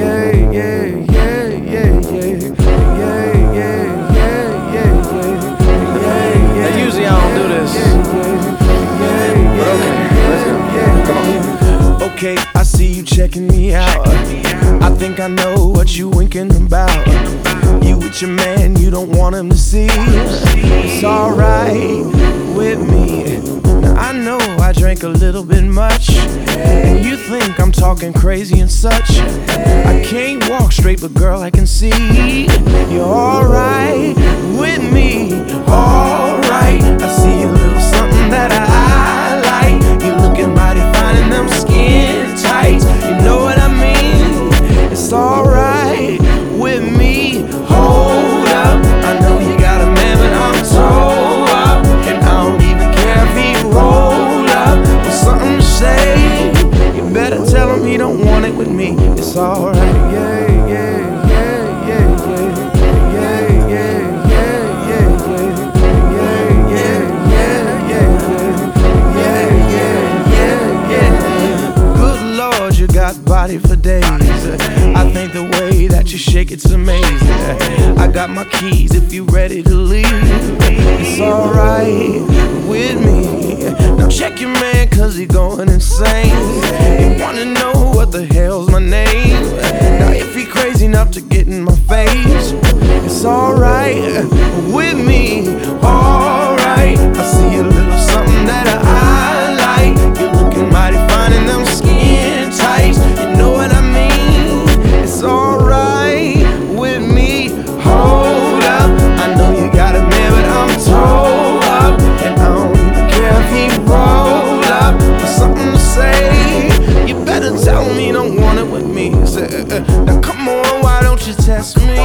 Now usually I don't do this, but okay, let's go. Come on. Okay, I see you checking me out. I think I know what you winking about. You with your man, you don't want him to see. It's alright with me. Now I know I drank a little bit much, and you think I'm talking crazy and such. I can't walk straight, but girl, I can see you're alright with me. Alright, I see a little something that I like. You looking mighty fine in them skin tights. You know what I mean? It's alright with me. Hold up, I know you got a man, but I'm toe up, and I don't even care if he roll up with something to say. You better tell him he don't want it with me. It's alright. Good Lord, you got body for days. I think the way that you shake it's amazing. I got my keys if you ready to leave. It's alright with me. Now check your man, cause he going insane. You wanna know what the hell's my name? Now if he crazy enough to get in my face, it's alright with me. Alright, I see a little something that I like. You're looking mighty fine in them skin tights. You know what I mean? It's alright with me. Hold up, I know you got a man, but I'm toe up, and I don't even care if he roll up with something to say. You better tell me you don't want it with me. Say, now come on, why don't you test me?